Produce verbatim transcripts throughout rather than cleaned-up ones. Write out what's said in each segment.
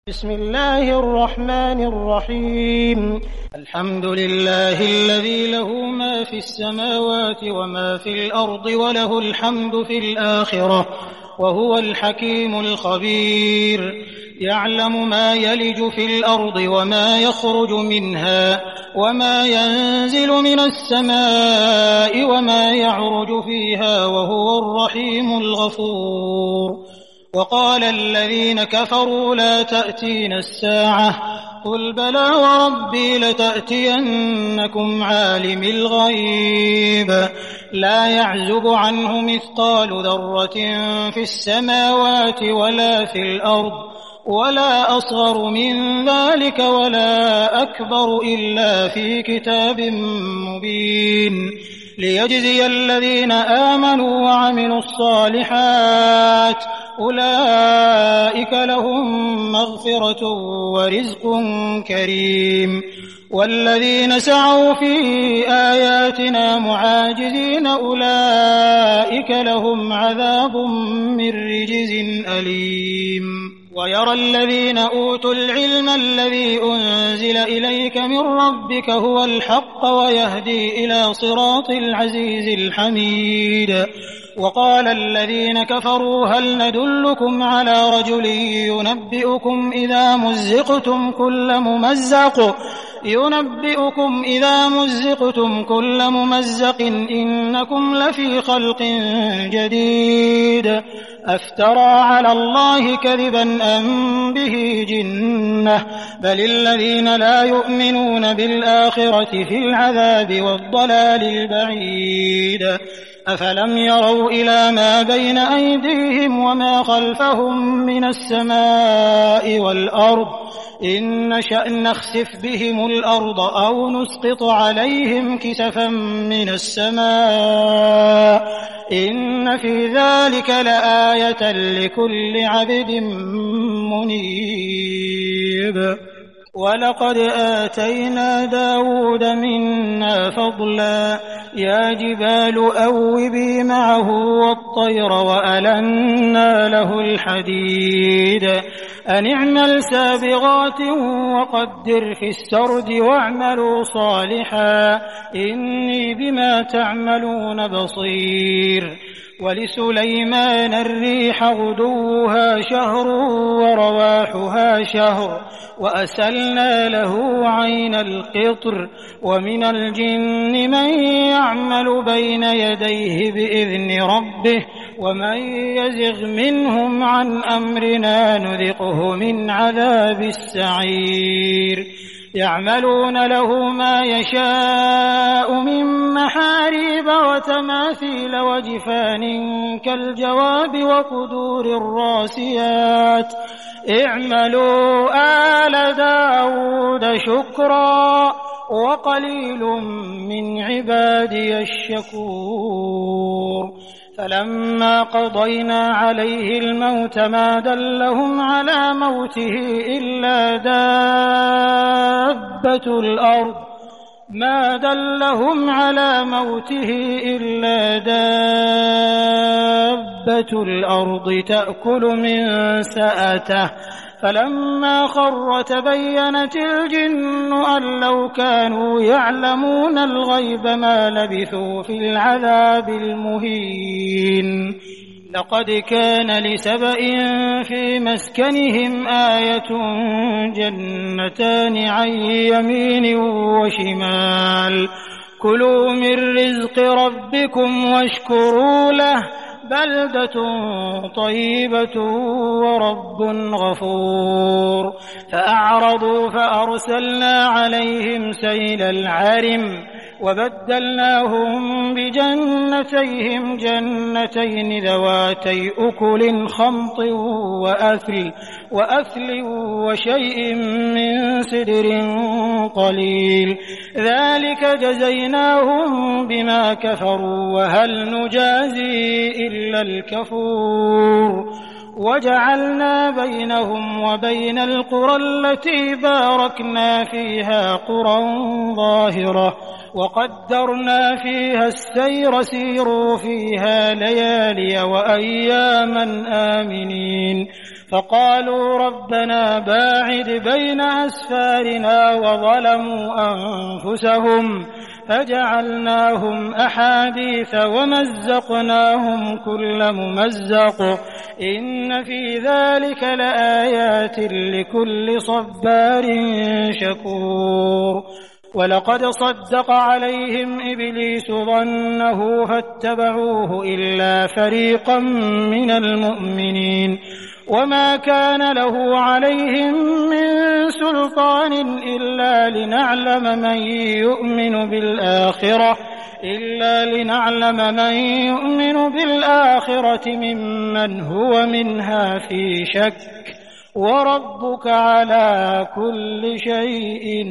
بسم الله الرحمن الرحيم. الحمد لله الذي له ما في السماوات وما في الأرض وله الحمد في الآخرة وهو الحكيم الخبير. يعلم ما يلج في الأرض وما يخرج منها وما ينزل من السماء وما يعرج فيها وهو الرحيم الغفور. وقال الذين كفروا لا تأتينا الساعة قل بلى وربي لتأتينكم عالم الغيب لا يعزب عنه مثقال ذرة في السماوات ولا في الأرض ولا أصغر من ذلك ولا أكبر إلا في كتاب مبين ليجزي الذين آمنوا وعملوا الصالحات أولئك لهم مغفرة ورزق كريم. والذين سعوا في آياتنا معاجزين أولئك لهم عذاب من رجز أليم. ويرى الذين أوتوا العلم الذي أنزل إليك من ربك هو الحق ويهدي إلى صراط العزيز الحميد. وقال الذين كفروا هل ندلكم على رجل ينبئكم إذا مزقتم كل ممزق ينبئكم إذا مزقتم كل ممزق إنكم لفي خلق جديد أفترى على الله كذبا أم به جنة بل الذين لا يؤمنون بالآخرة في العذاب والضلال البعيد. أفلم يروا إلى ما بين أيديهم وما خلفهم من السماء والأرض إن نشأ نخسف بهم الأرض أو نسقط عليهم كسفا من السماء إن في ذلك لآية لكل عبد منيب. ولقد آتينا داود منا فضلا يا جبال أوبي معه والطير وألنا له الحديد أن اعمل سابغات وقدر في السرد واعملوا صالحا إني بما تعملون بصير. ولسليمان الريح غدوها شهر ورواحها شهر وأسلنا له عين القطر ومن الجن من يعمل بين يديه بإذن ربه ومن يزغ منهم عن أمرنا نذقه من عذاب السعير. يعملون له ما يشاء من محاريب وتماثيل وجفان كالجواب وقدور الراسيات اعملوا آل داود شكرا وقليل من عبادي الشكور. فلما قضينا عليه الموت ما دلهم على موته إلا دابة الأرض ما دلهم على موته إلا دابة الأرض تأكل من سأته فلما خر تبينت الجن أن لو كانوا يعلمون الغيب ما لبثوا في العذاب المهين. لقد كان لسبإ في مسكنهم آية جنتان عن يمين وشمال كلوا من رزق ربكم واشكروا له بلدة طيبة ورب غفور. فأعرضوا فأرسلنا عليهم سيل العرم وبدلناهم بجنتيهم جنتين ذواتي أكل خمط وأثل وأثل وشيء من سدر قليل ذلك جزيناهم بما كفروا وهل نجازي إلا الكفور. وجعلنا بينهم وبين القرى التي باركنا فيها قرى ظاهرة وقدرنا فيها السير سيروا فيها ليالي وأياما آمنين فقالوا ربنا باعد بين أسفارنا وظلموا أنفسهم فجعلناهم أحاديث ومزقناهم كل ممزق إن في ذلك لآيات لكل صبار شكور ولقد صدق عليهم إبليس ظنه فاتبعوه إلا فريقا من المؤمنين وما كان له عليهم من سلطان إلا لنعلم من يؤمن بالآخرة إلا لنعلم من يؤمن بالآخرة ممن هو منها في شك وربك على كل شيء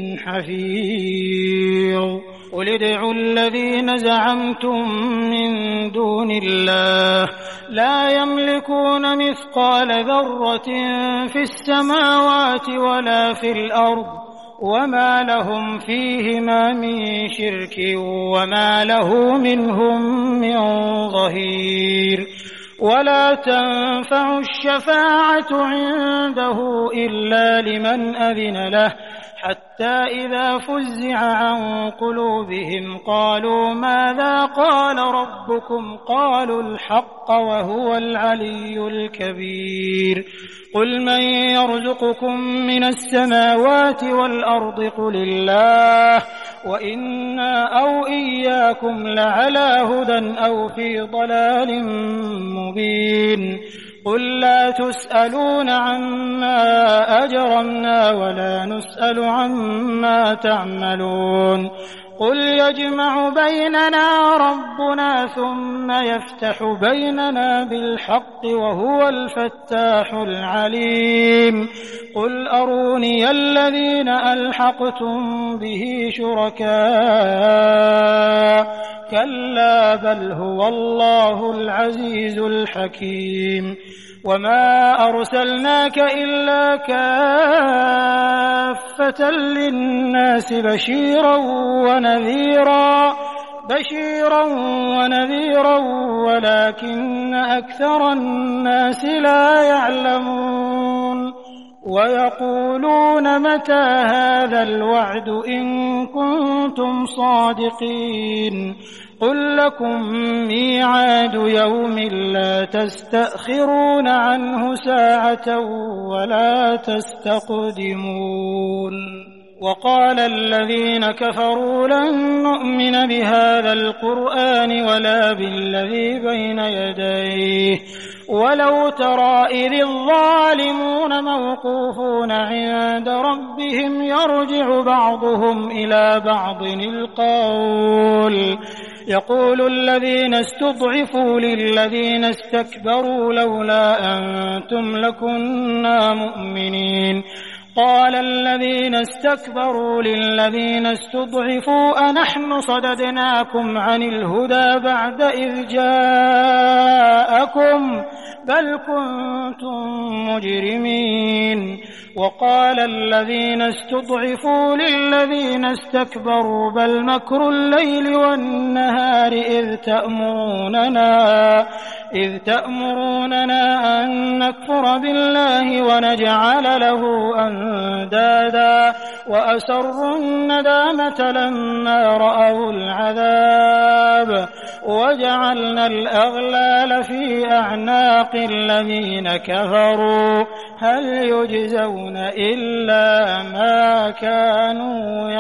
حفيظ قل ادعوا الذين زعمتم من دون الله لا يملكون مثقال ذرة في السماوات ولا في الأرض وما لهم فيهما من شرك وما له منهم من ظهير ولا تنفع الشفاعة عنده إلا لمن أذن له حتى إذا فزع عن قلوبهم قالوا ماذا قال ربكم قالوا الحق وهو العلي الكبير قل من يرزقكم من السماوات والأرض قل الله وإنا أو إياكم لعلى هدى أو في ضلال مبين قل لا تسألون عما أجرمنا ولا نسأل عما تعملون قل يجمع بيننا ربنا ثم يفتح بيننا بالحق وهو الفتاح العليم قل أروني الذين ألحقتم به شركاء كلا بل هو الله العزيز الحكيم وما أرسلناك إلا كافة للناس بشيرا ونذيرا بشيرا ونذيرا ولكن أكثر الناس لا يعلمون ويقولون متى هذا الوعد إن كنتم صادقين قل لكم ميعاد يوم لا تستأخرون عنه ساعة ولا تستقدمون وقال الذين كفروا لن نؤمن بهذا القرآن ولا بالذي بين يديه ولو ترى إذ الظالمون موقوفون عند ربهم يرجع بعضهم إلى بعض القول يقول الذين استضعفوا للذين استكبروا لولا أنتم لكنا مؤمنين قال الذين استكبروا للذين استضعفوا أنحن صددناكم عن الهدى بعد إذ جاءكم بل كنتم مجرمين وقال الذين استضعفوا للذين استكبروا بل مكر الليل والنهار إذ تأمروننا إذ تأمروننا أن نكفر بالله ونجعل له أندادا وأسروا الندامة لما رأوا العذاب وجعلنا الأغلال في أعناق الذين كفروا هل يجزون إلا ما كانوا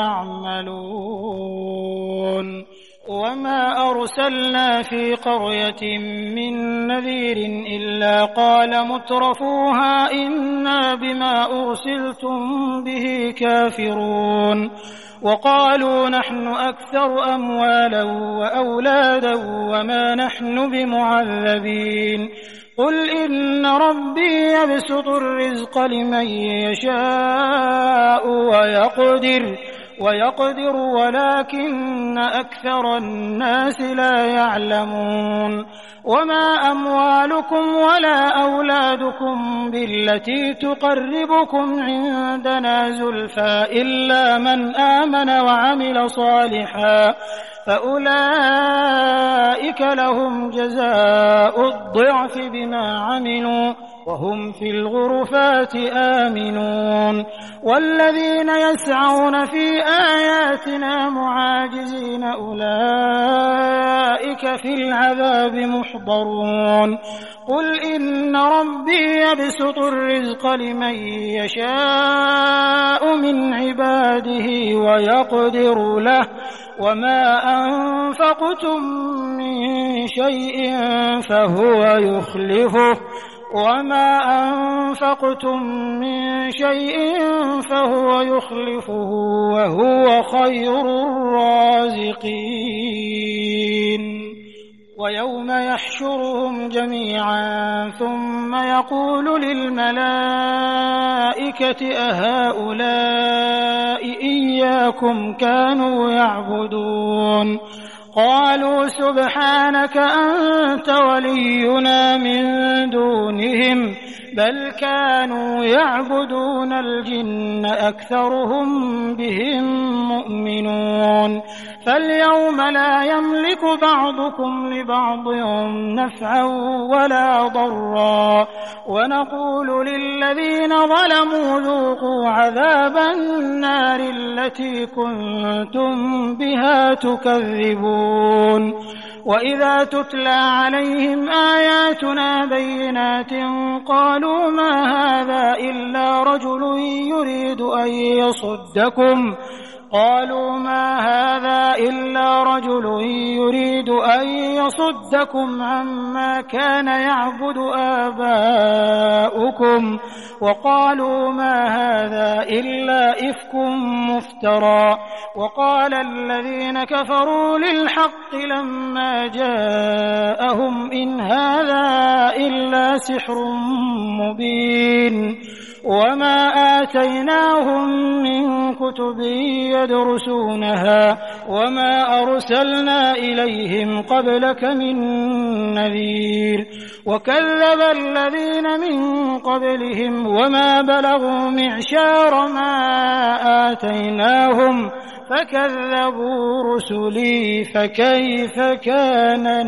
يعملون وما أرسلنا في قرية من نذير إلا قال مترفوها إنا بما أرسلتم به كافرون وقالوا نحن أكثر أموالا وأولادا وما نحن بمعذبين قل إن ربي يبسط الرزق لمن يشاء ويقدر ويقدر ولكن أكثر الناس لا يعلمون وما أموالكم ولا أولادكم بالتي تقربكم عندنا زلفى إلا من آمن وعمل صالحا فأولئك لهم جزاء الضعف بما عملوا وهم في الغرفات آمنون والذين يسعون في آياتنا معاجزين أولئك في العذاب محضرون قل إن ربي يبسط الرزق لمن يشاء من عباده ويقدر له وما أنفقتم من شيء فهو يخلفه وما أنفقتم من شيء فهو يخلفه وهو خير الرازقين ويوم يحشرهم جميعا ثم يقول للملائكة أهؤلاء إياكم كانوا يعبدون قالوا سبحانك أنت ولينا من دونهم بل كانوا يعبدون الجن أكثرهم بهم مؤمنون فاليوم لا يملك بعضكم لبعض نفعا ولا ضرا ونقول للذين ظلموا ذوقوا عذاب النار التي كنتم بها تكذبون وإذا تتلى عليهم آياتنا بينات قالوا ما هذا إلا رجل يريد أن يصدكم قالوا ما هذا إلا رجل يريد أن يصدكم عما كان يعبد آباؤكم وقالوا ما هذا إلا إفك مفترى وقال الذين كفروا للحق لما جاءهم إن هذا إلا سحر مبين وما آتيناهم من كتب يدرسونها وما أرسلنا إليهم قبلك من نذير وكذب الذين من قبلهم وما بلغوا معشار ما آتيناهم فكذبوا رسلي فكيف كان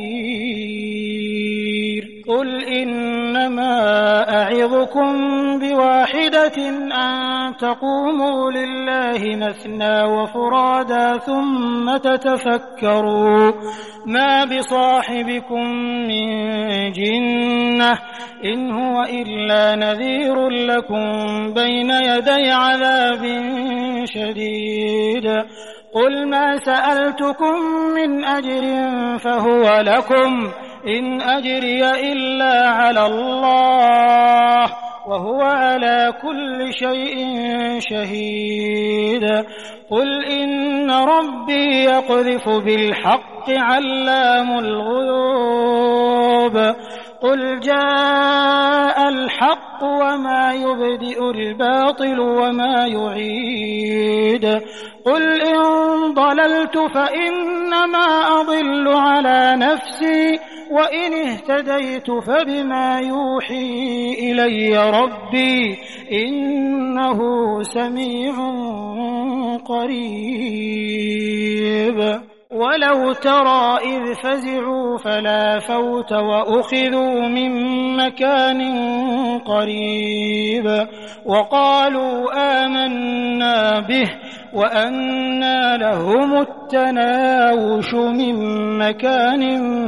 نكير قل إنما أعظكم بواحدة أن تقوموا لله مثنى وفرادا ثم تتفكروا ما بصاحبكم من جنة إن هو إلا نذير لكم بين يدي عذاب شديد قل ما سألتكم من أجر فهو لكم إن أجري إلا على الله وهو على كل شيء شهيد قل إن ربي يقذف بالحق علام الغيوب قل جاء الحق وما يبدئ الباطل وما يعيد قل إن ضللت فإنما أضل على نفسي وإن اهتديت فبما يوحي إلي ربي إنه سميع قريب ولو ترى إذ فزعوا فلا فوت وأخذوا من مكان قريب وقالوا آمنا به وأنى لهم التناوش من مكان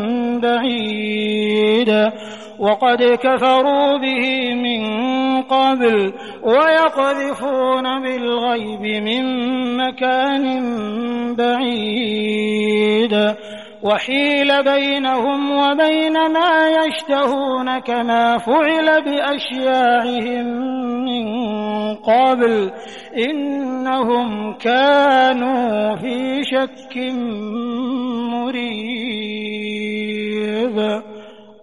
بعيد وقد كفروا به من قبل ويقذفون بالغيب من مكان بعيد وحيل بينهم وبين ما يشتهون كما فعل بأشياعهم من قبل إنهم كانوا في شك مريب